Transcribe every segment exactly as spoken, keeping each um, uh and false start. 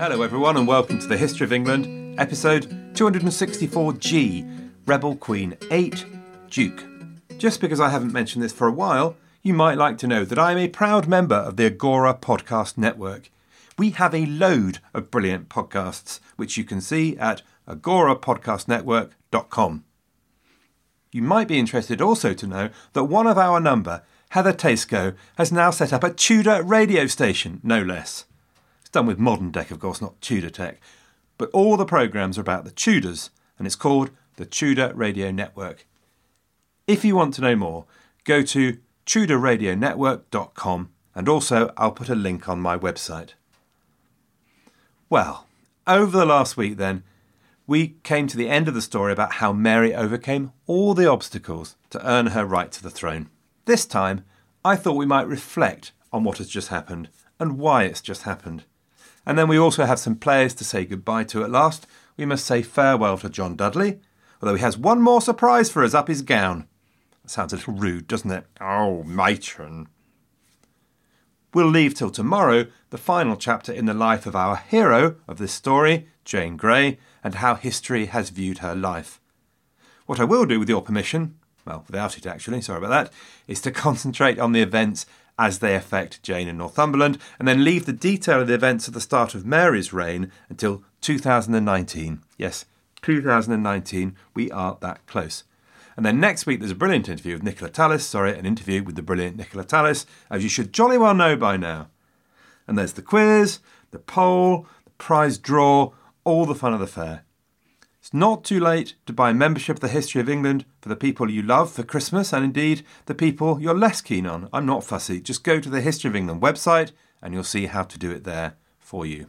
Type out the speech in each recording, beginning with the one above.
Hello everyone and welcome to the History of England, episode two hundred sixty-four G, Rebel Queen eight, Duke. Just because I haven't mentioned this for a while, you might like to know that I am a proud member of the Agora Podcast Network. We have a load of brilliant podcasts, which you can see at agora podcast network dot com. You might be interested also to know that one of our number, Heather Taseco, has now set up a Tudor radio station, no less. It's done with modern tech, of course, not Tudor tech. But all the programmes are about the Tudors, and it's called the Tudor Radio Network. If you want to know more, go to tudor radio network dot com, and also I'll put a link on my website. Well, over the last week then, we came to the end of the story about how Mary overcame all the obstacles to earn her right to the throne. This time, I thought we might reflect on what has just happened and why it's just happened. And then we also have some players to say goodbye to at last. We must say farewell to John Dudley, although he has one more surprise for us up his gown. That sounds a little rude, doesn't it? Oh, matron. We'll leave till tomorrow the final chapter in the life of our hero of this story, Jane Grey, and how history has viewed her life. What I will do with your permission, well, without it actually, sorry about that, is to concentrate on the events as they affect Jane and Northumberland, and then leave the detail of the events at the start of Mary's reign until two thousand nineteen. Yes, two thousand nineteen, we are that close. And then next week there's a brilliant interview with Nicola Tallis, sorry, an interview with the brilliant Nicola Tallis, as you should jolly well know by now. And there's the quiz, the poll, the prize draw, all the fun of the fair. It's not too late to buy membership of the History of England for the people you love for Christmas and indeed the people you're less keen on. I'm not fussy. Just go to the History of England website and you'll see how to do it there for you.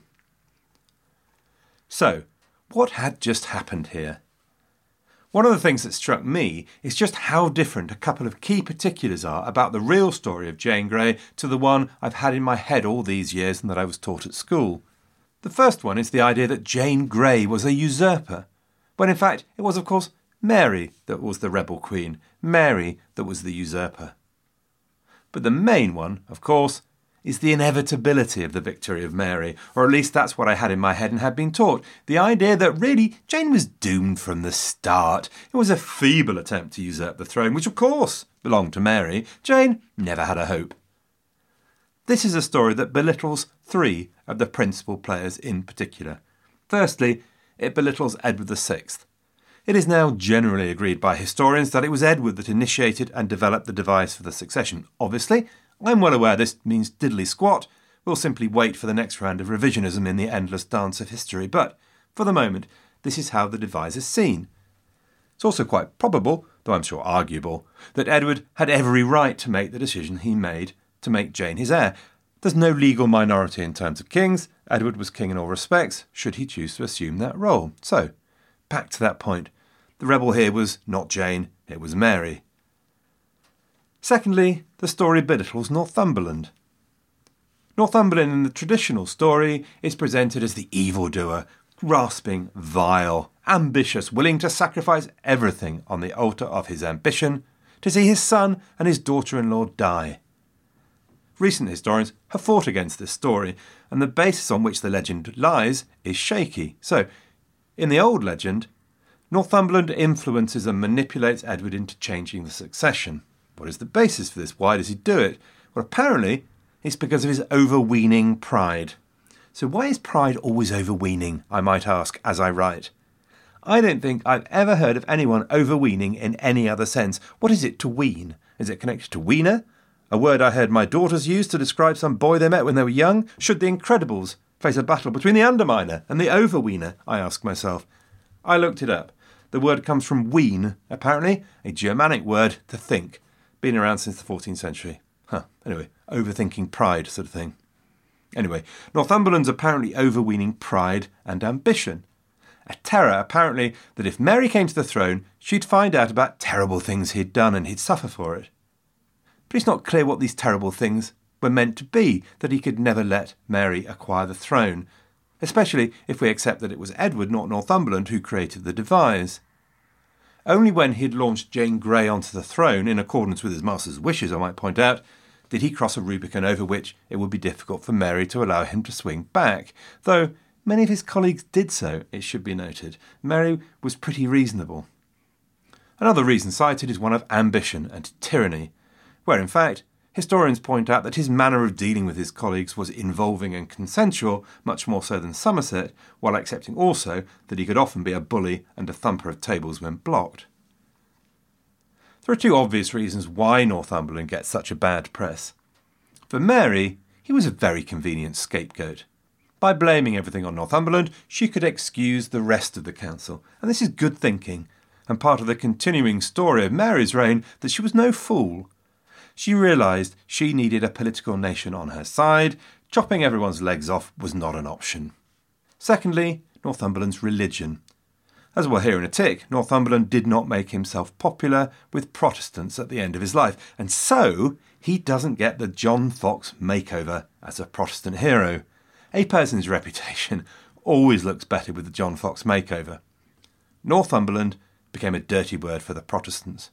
So, what had just happened here? One of the things that struck me is just how different a couple of key particulars are about the real story of Jane Grey to the one I've had in my head all these years and that I was taught at school. The first one is the idea that Jane Grey was a usurper, when in fact it was, of course, Mary that was the rebel queen, Mary that was the usurper. But the main one, of course, is the inevitability of the victory of Mary, or at least that's what I had in my head and had been taught. The idea that really Jane was doomed from the start. It was a feeble attempt to usurp the throne, which of course belonged to Mary. Jane never had a hope. This is a story that belittles three of the principal players in particular. Firstly, it belittles Edward the Sixth. It is now generally agreed by historians that it was Edward that initiated and developed the device for the succession. Obviously, I'm well aware this means diddly squat. We'll simply wait for the next round of revisionism in the endless dance of history. But, for the moment, this is how the device is seen. It's also quite probable, though I'm sure arguable, that Edward had every right to make the decision he made to make Jane his heir. There's no legal minority in terms of kings. Edward was king in all respects, should he choose to assume that role. So, back to that point. The rebel here was not Jane, it was Mary. Secondly, the story belittles Northumberland. Northumberland in the traditional story is presented as the evildoer, grasping, vile, ambitious, willing to sacrifice everything on the altar of his ambition to see his son and his daughter-in-law die. Recent historians have fought against this story, and the basis on which the legend lies is shaky. So, in the old legend, Northumberland influences and manipulates Edward into changing the succession. What is the basis for this? Why does he do it? Well, apparently, it's because of his overweening pride. So why is pride always overweening, I might ask, as I write? I don't think I've ever heard of anyone overweening in any other sense. What is it to wean? Is it connected to wiener? A word I heard my daughters use to describe some boy they met when they were young? Should the Incredibles face a battle between the underminer and the overweener? I ask myself. I looked it up. The word comes from wean, apparently, a Germanic word to think. Been around since the fourteenth century. Huh, anyway, overthinking pride sort of thing. Anyway, Northumberland's apparently overweening pride and ambition. A terror, apparently, that if Mary came to the throne, she'd find out about terrible things he'd done and he'd suffer for it. But it's not clear what these terrible things were meant to be, that he could never let Mary acquire the throne, especially if we accept that it was Edward, not Northumberland, who created the devise. Only when he'd launched Jane Grey onto the throne, in accordance with his master's wishes, I might point out, did he cross a Rubicon over which it would be difficult for Mary to allow him to swing back, though Many of his colleagues did so, it should be noted. Mary was pretty reasonable. Another reason cited is one of ambition and tyranny, where in fact historians point out that his manner of dealing with his colleagues was involving and consensual, much more so than Somerset, while accepting also that he could often be a bully and a thumper of tables when blocked. There are two obvious reasons why Northumberland gets such a bad press. For Mary, he was a very convenient scapegoat. By blaming everything on Northumberland, she could excuse the rest of the council, and this is good thinking, and part of the continuing story of Mary's reign that she was no fool. She realised she needed a political nation on her side. Chopping everyone's legs off was not an option. Secondly, Northumberland's religion. As we'll hear in a tick, Northumberland did not make himself popular with Protestants at the end of his life, and so he doesn't get the John Fox makeover as a Protestant hero. A person's reputation always looks better with the John Fox makeover. Northumberland became a dirty word for the Protestants.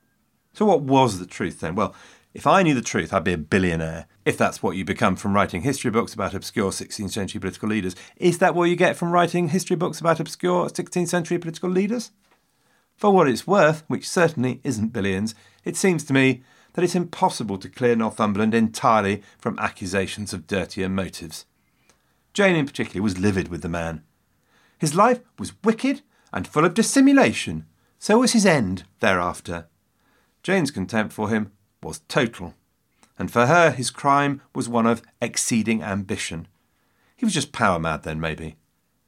So what was the truth then? Well, if I knew the truth, I'd be a billionaire, if that's what you become from writing history books about obscure sixteenth century political leaders. Is that what you get from writing history books about obscure sixteenth century political leaders? For what it's worth, which certainly isn't billions, it seems to me that it's impossible to clear Northumberland entirely from accusations of dirtier motives. Jane in particular was livid with the man. His life was wicked and full of dissimulation, so was his end thereafter. Jane's contempt for him was total, and for her his crime was one of exceeding ambition. He was just power mad then, maybe.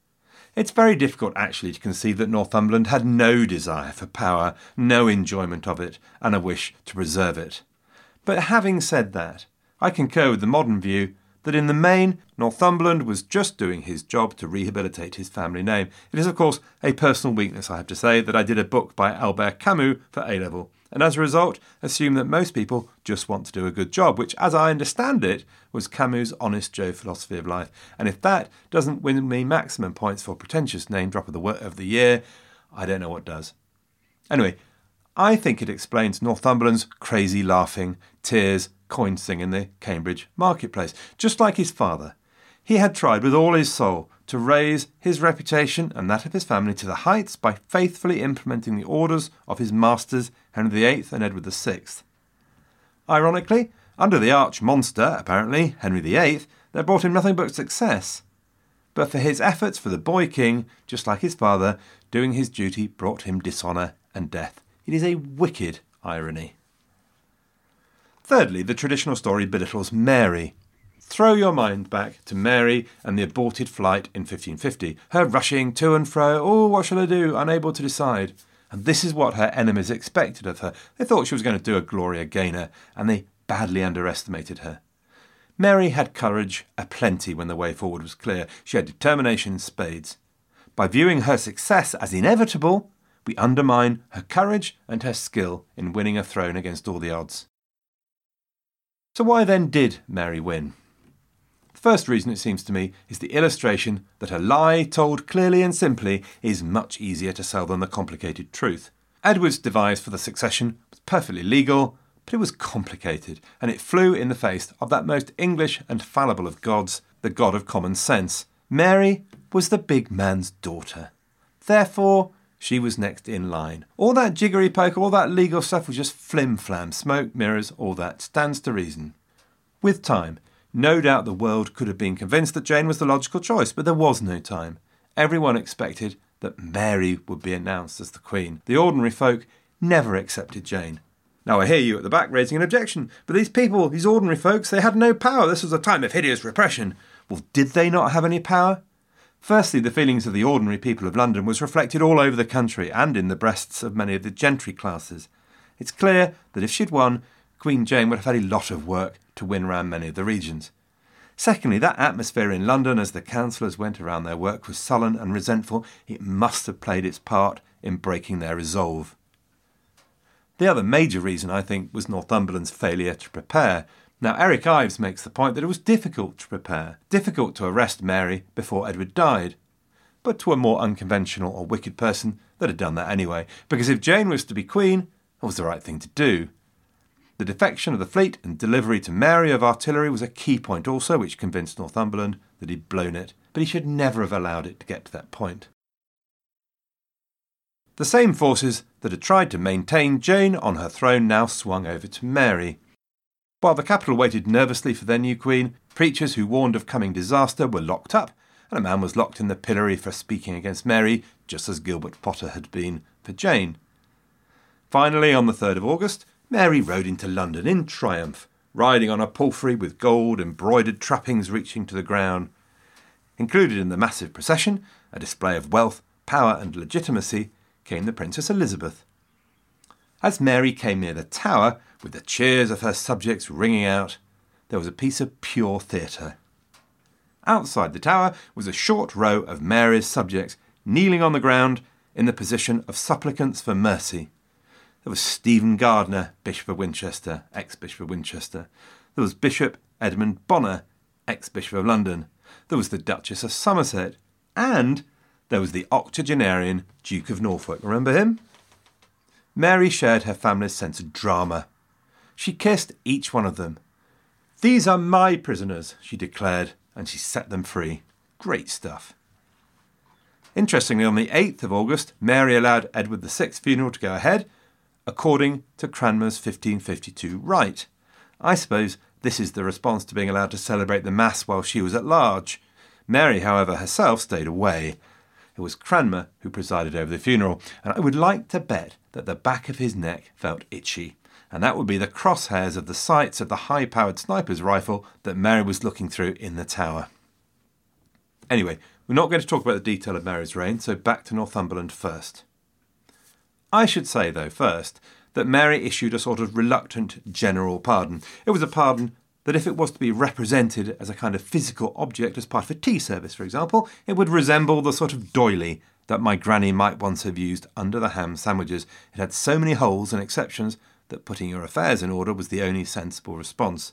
It's very difficult actually to conceive that Northumberland had no desire for power, no enjoyment of it, and a wish to preserve it. But having said that, I concur with the modern view that in the main, Northumberland was just doing his job to rehabilitate his family name. It is, of course, a personal weakness, I have to say, that I did a book by Albert Camus for A-level, and as a result, assume that most people just want to do a good job, which, as I understand it, was Camus' Honest Joe philosophy of life. And if that doesn't win me maximum points for pretentious name drop of the of the year, I don't know what does. Anyway, I think it explains Northumberland's crazy laughing, tears, coin-sing in the Cambridge marketplace. Just like his father, he had tried with all his soul to raise his reputation and that of his family to the heights by faithfully implementing the orders of his masters Henry the Eighth and Edward the Sixth. Ironically, under the arch-monster, apparently, Henry the Eighth, that brought him nothing but success. But for his efforts for the boy king, just like his father, doing his duty brought him dishonour and death. It is a wicked irony. Thirdly, the traditional story belittles Mary. Throw your mind back to Mary and the aborted flight in fifteen fifty. Her rushing to and fro, oh, what shall I do, unable to decide. And this is what her enemies expected of her. They thought she was going to do a Gloria Gaynor, and they badly underestimated her. Mary had courage aplenty when the way forward was clear. She had determination in spades. By viewing her success as inevitable, we undermine her courage and her skill in winning a throne against all the odds. So why then did Mary win? The first reason, it seems to me, is the illustration that a lie told clearly and simply is much easier to sell than the complicated truth. Edward's device for the succession was perfectly legal, but it was complicated, and it flew in the face of that most English and fallible of gods, the god of common sense. Mary was the big man's daughter. Therefore, she was next in line. All that jiggery poke, all that legal stuff was just flim-flam, smoke, mirrors, all that. Stands to reason. With time, no doubt the world could have been convinced that Jane was the logical choice, but there was no time. Everyone expected that Mary would be announced as the Queen. The ordinary folk never accepted Jane. Now I hear you at the back raising an objection, but these people, these ordinary folks, they had no power. This was a time of hideous repression. Well, did they not have any power? Firstly, the feelings of the ordinary people of London was reflected all over the country and in the breasts of many of the gentry classes. It's clear that if she'd won, Queen Jane would have had a lot of work to win round many of the regions. Secondly, that atmosphere in London as the councillors went around their work was sullen and resentful. It must have played its part in breaking their resolve. The other major reason, I think, was Northumberland's failure to prepare. Now, Eric Ives makes the point that it was difficult to prepare, difficult to arrest Mary before Edward died. But to a more unconventional or wicked person, they'd have done that anyway, because if Jane was to be queen, it was the right thing to do. The defection of the fleet and delivery to Mary of artillery was a key point also, which convinced Northumberland that he'd blown it. but he should never have allowed it to get to that point. The same forces that had tried to maintain Jane on her throne now swung over to Mary. While the capital waited nervously for their new queen, preachers who warned of coming disaster were locked up, and a man was locked in the pillory for speaking against Mary, just as Gilbert Potter had been for Jane. Finally, on the third of August, Mary rode into London in triumph, riding on a palfrey with gold embroidered trappings reaching to the ground. Included in the massive procession, a display of wealth, power and legitimacy, came the Princess Elizabeth. As Mary came near the Tower, with the cheers of her subjects ringing out, there was a piece of pure theatre. Outside the Tower was a short row of Mary's subjects kneeling on the ground in the position of supplicants for mercy. There was Stephen Gardiner, Bishop of Winchester, ex-Bishop of Winchester. There was Bishop Edmund Bonner, ex-Bishop of London. There was the Duchess of Somerset. And there was the octogenarian Duke of Norfolk. Remember him? Mary shared her family's sense of drama. She kissed each one of them. "These are my prisoners," she declared, and she set them free. Great stuff. Interestingly, on the eighth of August, Mary allowed Edward the Sixth's funeral to go ahead, according to Cranmer's fifteen fifty-two rite. I suppose this is the response to being allowed to celebrate the Mass while she was at large. Mary, however, herself stayed away. It was Cranmer who presided over the funeral, and I would like to bet that the back of his neck felt itchy, and that would be the crosshairs of the sights of the high-powered sniper's rifle that Mary was looking through in the Tower. Anyway, we're not going to talk about the detail of Mary's reign, so back to Northumberland first. I should say, though, first, that Mary issued a sort of reluctant general pardon. It was a pardon that if it was to be represented as a kind of physical object as part of a tea service, for example, it would resemble the sort of doily that my granny might once have used under the ham sandwiches. It had so many holes and exceptions that putting your affairs in order was the only sensible response.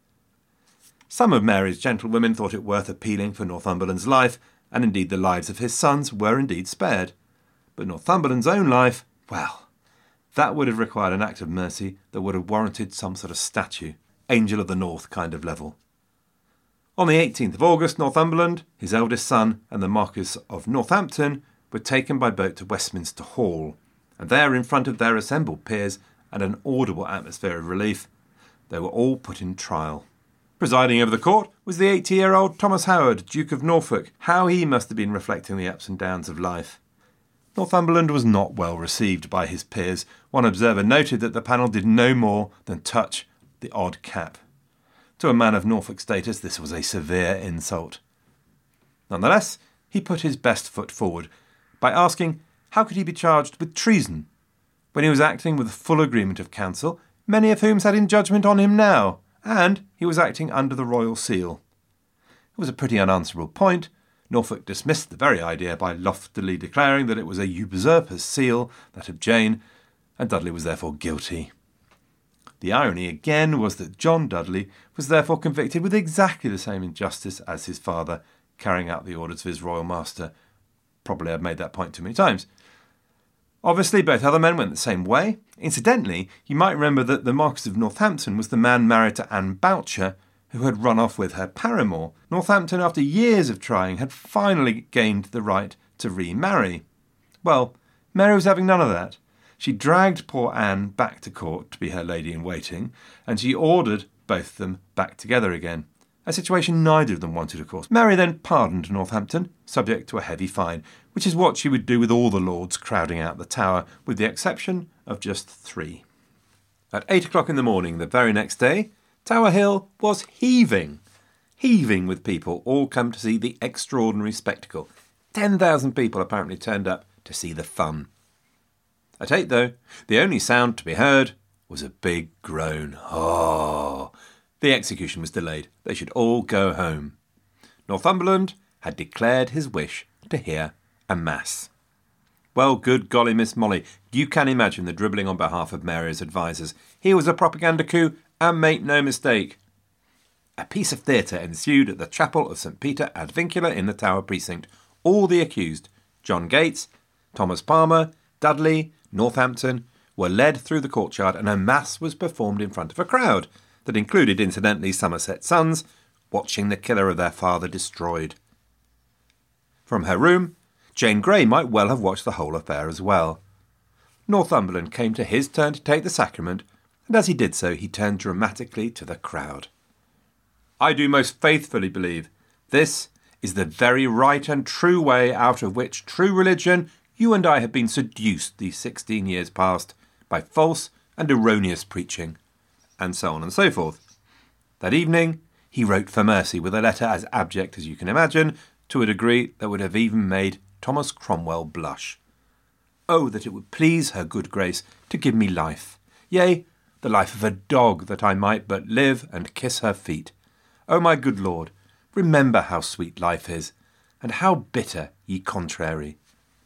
Some of Mary's gentlewomen thought it worth appealing for Northumberland's life, and indeed the lives of his sons were indeed spared. But Northumberland's own life, well, that would have required an act of mercy that would have warranted some sort of statue, Angel of the North kind of level. On the eighteenth of August, Northumberland, his eldest son, and the Marquis of Northampton were taken by boat to Westminster Hall, and there, in front of their assembled peers and an audible atmosphere of relief, they were all put in trial. Presiding over the court was the eighty-year-old Thomas Howard, Duke of Norfolk. How he must have been reflecting the ups and downs of life. Northumberland was not well received by his peers. One observer noted that the panel did no more than touch the odd cap. To a man of Norfolk status, this was a severe insult. Nonetheless, he put his best foot forward by asking how could he be charged with treason when he was acting with full agreement of council, many of whom sat in judgment on him now, and he was acting under the royal seal. It was a pretty unanswerable point. Norfolk dismissed the very idea by loftily declaring that it was a usurper's seal, that of Jane, and Dudley was therefore guilty. The irony again was that John Dudley was therefore convicted with exactly the same injustice as his father, carrying out the orders of his royal master. Probably I've made that point too many times. Obviously, both other men went the same way. Incidentally, you might remember that the Marquis of Northampton was the man married to Anne Boucher, who had run off with her paramour. Northampton, after years of trying, had finally gained the right to remarry. Well, Mary was having none of that. She dragged poor Anne back to court to be her lady-in-waiting, and she ordered both of them back together again. A situation neither of them wanted, of course. Mary then pardoned Northampton, subject to a heavy fine, which is what she would do with all the lords crowding out the Tower, with the exception of just three. At eight o'clock in the morning the very next day, Tower Hill was heaving, heaving with people all come to see the extraordinary spectacle. Ten thousand people apparently turned up to see the fun. At eight, though, the only sound to be heard was a big groan. Oh! The execution was delayed. They should all go home. Northumberland had declared his wish to hear a mass. Well, good golly, Miss Molly, you can imagine the dribbling on behalf of Mary's advisers. Here was a propaganda coup, and make no mistake. A piece of theatre ensued at the chapel of St Peter ad Vincula in the Tower precinct. All the accused, John Gates, Thomas Palmer, Dudley, Northampton, were led through the courtyard, and a mass was performed in front of a crowd that included, incidentally, Somerset's sons, watching the killer of their father destroyed. From her room, Jane Grey might well have watched the whole affair as well. Northumberland came to his turn to take the sacrament, and as he did so, he turned dramatically to the crowd. "I do most faithfully believe this is the very right and true way out of which true religion you and I have been seduced these sixteen years past by false and erroneous preaching," and so on and so forth. That evening, he wrote for mercy with a letter as abject as you can imagine, to a degree that would have even made Thomas Cromwell blush. "Oh, that it would please her good grace to give me life, yea, the life of a dog, that I might but live and kiss her feet. O my good Lord, remember how sweet life is, and how bitter ye contrary."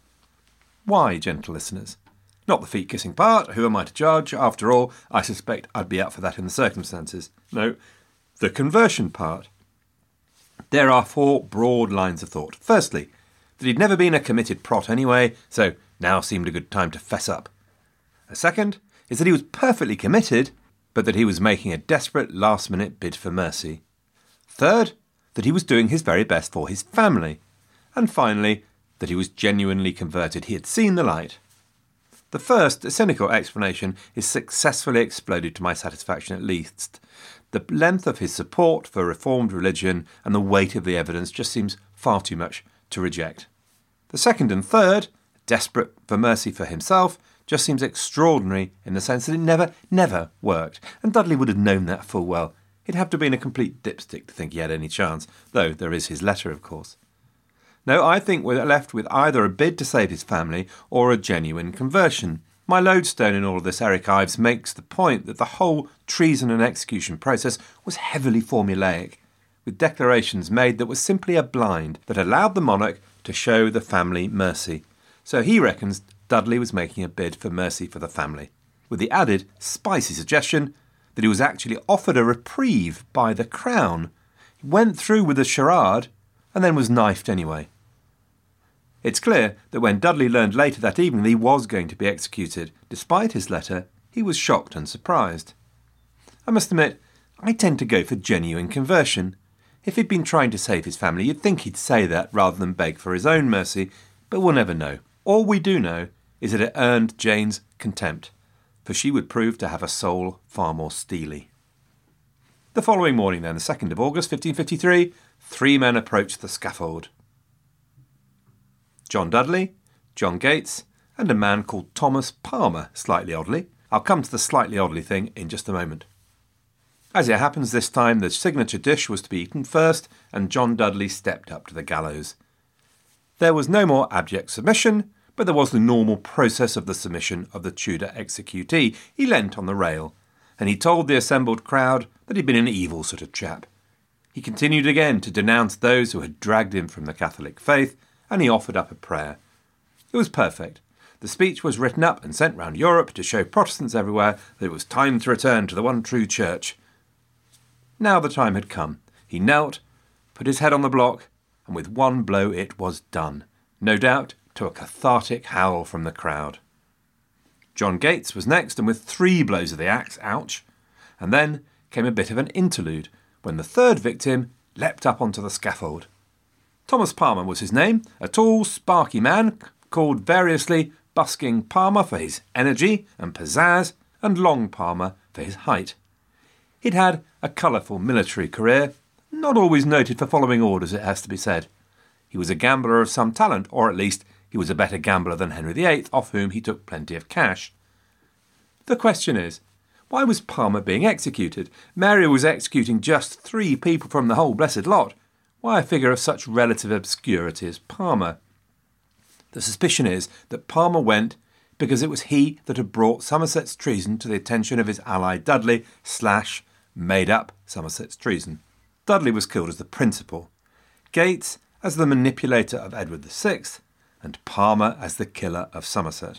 Why, gentle listeners? Not the feet-kissing part, who am I to judge? After all, I suspect I'd be up for that in the circumstances. No, the conversion part. There are four broad lines of thought. Firstly, that he'd never been a committed prot anyway, so now seemed a good time to fess up. A second is that he was perfectly committed, but that he was making a desperate last-minute bid for mercy. Third, that he was doing his very best for his family. And finally, that he was genuinely converted. He had seen the light. The first, a cynical explanation, is successfully exploded to my satisfaction at least. The length of his support for reformed religion and the weight of the evidence just seems far too much to reject. The second and third, desperate for mercy for himself, just seems extraordinary in the sense that it never, never worked. And Dudley would have known that full well. He'd have to be in a complete dipstick to think he had any chance, though there is his letter, of course. No, I think we're left with either a bid to save his family or a genuine conversion. My lodestone in all of this, Eric Ives, makes the point that the whole treason and execution process was heavily formulaic, with declarations made that were simply a blind that allowed the monarch to show the family mercy. So he reckons Dudley was making a bid for mercy for the family, with the added spicy suggestion that he was actually offered a reprieve by the Crown. He went through with the charade and then was knifed anyway. It's clear that when Dudley learned later that evening that he was going to be executed, despite his letter, he was shocked and surprised. I must admit, I tend to go for genuine conversion. If he'd been trying to save his family, you'd think he'd say that rather than beg for his own mercy, but we'll never know. All we do know is that it earned Jane's contempt, for she would prove to have a soul far more steely. The following morning then, the second of August, fifteen fifty-three, three men approached the scaffold. John Dudley, John Gates, and a man called Thomas Palmer, slightly oddly. I'll come to the slightly oddly thing in just a moment. As it happens this time, the signature dish was to be eaten first, and John Dudley stepped up to the gallows. There was no more abject submission, but there was the normal process of the submission of the Tudor executee. He leant on the rail, and he told the assembled crowd that he'd been an evil sort of chap. He continued again to denounce those who had dragged him from the Catholic faith, and he offered up a prayer. It was perfect. The speech was written up and sent round Europe to show Protestants everywhere that it was time to return to the one true church. Now the time had come. He knelt, put his head on the block, and with one blow it was done, no doubt to a cathartic howl from the crowd. John Gates was next, and with three blows of the axe, ouch, and then came a bit of an interlude, when the third victim leapt up onto the scaffold. Thomas Palmer was his name, a tall, sparky man, called variously Busking Palmer for his energy and pizzazz, and Long Palmer for his height. He'd had a colourful military career, not always noted for following orders, it has to be said. He was a gambler of some talent, or at least he was a better gambler than Henry the Eighth, off whom he took plenty of cash. The question is, why was Palmer being executed? Mary was executing just three people from the whole blessed lot. Why a figure of such relative obscurity as Palmer? The suspicion is that Palmer went because it was he that had brought Somerset's treason to the attention of his ally Dudley, slash, made up Somerset's treason. Dudley was killed as the principal, Gates as the manipulator of Edward the Sixth, and Palmer as the killer of Somerset.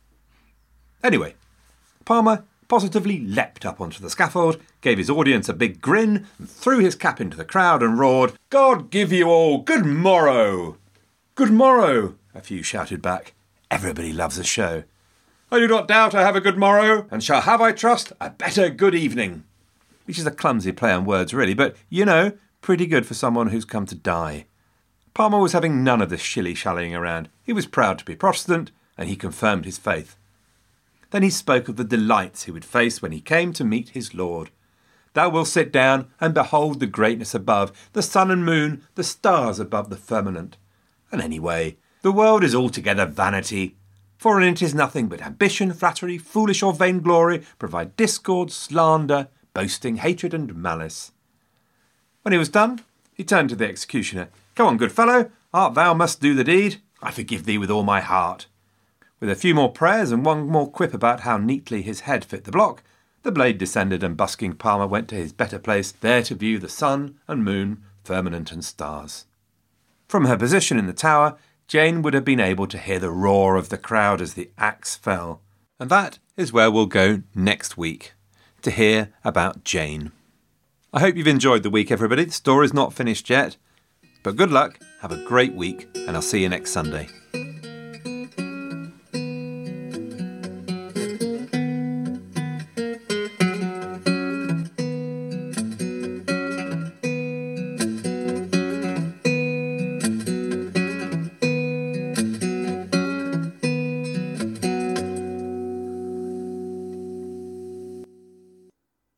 Anyway, Palmer positively leapt up onto the scaffold, gave his audience a big grin, and threw his cap into the crowd and roared, "God give you all good morrow!" "Good morrow!" a few shouted back. Everybody loves a show. "I do not doubt I have a good morrow, and shall have, I trust, a better good evening." Which is a clumsy play on words, really, but, you know, pretty good for someone who's come to die. Palmer was having none of this shilly-shallying around. He was proud to be Protestant, and he confirmed his faith. Then he spoke of the delights he would face when he came to meet his Lord. Thou wilt sit down and behold the greatness above, the sun and moon, the stars above the firmament. And anyway, the world is altogether vanity, for in it is nothing but ambition, flattery, foolish or vainglory, provide discord, slander, boasting, hatred and malice. When he was done, he turned to the executioner. Come on, good fellow, art thou must do the deed? I forgive thee with all my heart. With a few more prayers and one more quip about how neatly his head fit the block, the blade descended and busking Palmer went to his better place, there to view the sun and moon, firmament and stars. From her position in the tower, Jane would have been able to hear the roar of the crowd as the axe fell. And that is where we'll go next week, to hear about Jane. I hope you've enjoyed the week, everybody. The story's not finished yet. But good luck, have a great week, and I'll see you next Sunday.